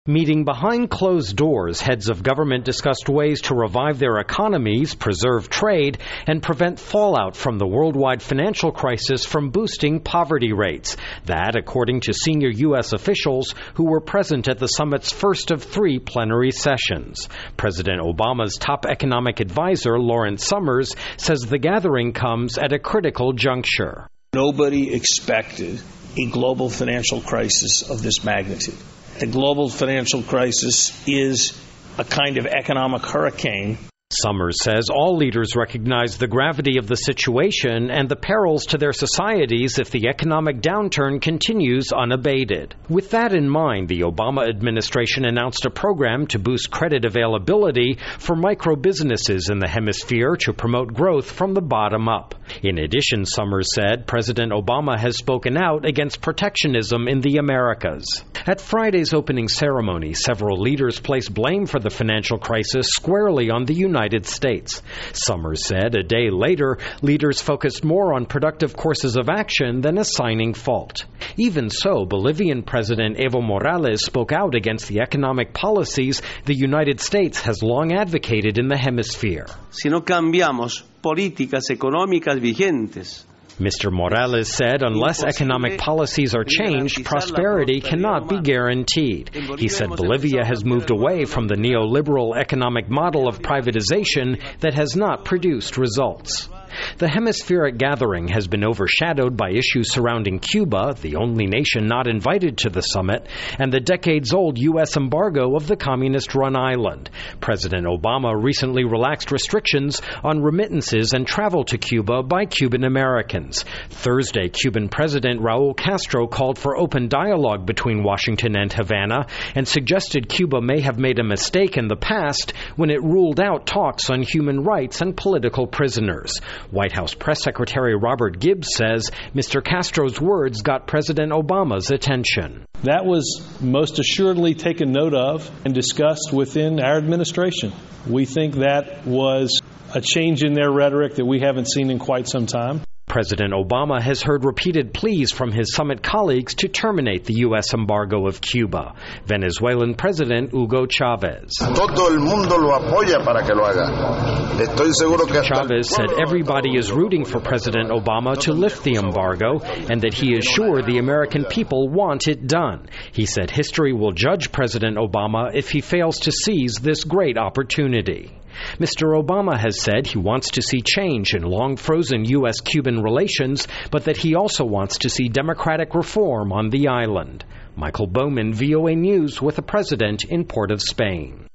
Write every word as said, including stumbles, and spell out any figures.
Meeting behind closed doors, heads of government discussed ways to revive their economies, preserve trade, and prevent fallout from the worldwide financial crisis from boosting poverty rates. That, according to senior U S officials who were present at the summit's first of three plenary sessions. President Obama's top economic advisor, Lawrence Summers, says the gathering comes at a critical juncture. Nobody expected a global financial crisis of this magnitude. The global financial crisis is a kind of economic hurricane. Summers says all leaders recognize the gravity of the situation and the perils to their societies if the economic downturn continues unabated. With that in mind, the Obama administration announced a program to boost credit availability for micro businesses in the hemisphere to promote growth from the bottom up. In addition, Summers said, President Obama has spoken out against protectionism in the Americas. At Friday's opening ceremony, several leaders placed blame for the financial crisis squarely on the United United States. Summers said a day later, leaders focused more on productive courses of action than assigning fault. Even so, Bolivian President Evo Morales spoke out against the economic policies the United States has long advocated in the hemisphere. Si no cambiamos políticas económicas vigentes, Mister Morales said unless economic policies are changed, prosperity cannot be guaranteed. He said Bolivia has moved away from the neoliberal economic model of privatization that has not produced results. The hemispheric gathering has been overshadowed by issues surrounding Cuba, the only nation not invited to the summit, and the decades-old U S embargo of the communist-run island. President Obama recently relaxed restrictions on remittances and travel to Cuba by Cuban Americans. Thursday, Cuban President Raul Castro called for open dialogue between Washington and Havana and suggested Cuba may have made a mistake in the past when it ruled out talks on human rights and political prisoners. White House Press Secretary Robert Gibbs says Mister Castro's words got President Obama's attention. That was most assuredly taken note of and discussed within our administration. We think that was a change in their rhetoric that we haven't seen in quite some time. President Obama has heard repeated pleas from his summit colleagues to terminate the U S embargo of Cuba. Venezuelan President Hugo Chavez. Chavez said everybody is rooting for President Obama to lift the embargo and that he is sure the American people want it done. He said history will judge President Obama if he fails to seize this great opportunity. Mister Obama has said he wants to see change in long-frozen U S Cuban relations, but that he also wants to see democratic reform on the island. Michael Bowman, V O A News, with the president in Port of Spain.